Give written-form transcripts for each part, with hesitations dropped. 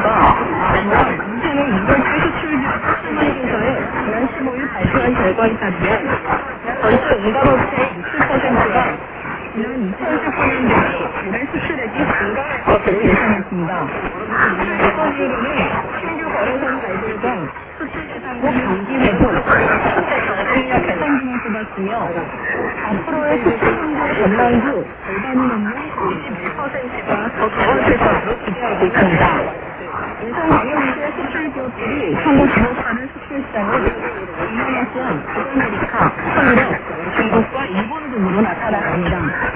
정부가 문제는 인간체 수출기업 수출만기서에 지난 15일 발표한 결과에 따르면 전체 인간업체의 60%가 지난 2019년 대비 올해 수출액이 증가할 것으로 예상했습니다. 이번 이후로는 신규 거래선 발굴 등 수출 시장의 경기 회복, 전체 경쟁력 개선 등을 쏟았으며 앞으로의 수출 성장 전망도 절반이 넘는 51%가 더 좋아질 것으로 기대하고 있습니다. 인천 경영지의 수출 기업들이 한국 주목하는 수출 시장은 동남아시아, 북아메리카, 서유럽, 중국과 일본 등으로 나타났습니다.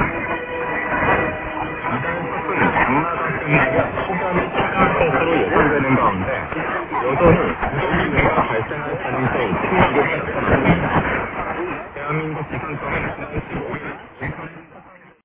장마가 끝나면 시간이 차가울 것으로 예상되는 가운데 여전히 이슈가 발생할 가능성이 큰 기대가 나타납니다. 대한민국 기상청은 지난 15일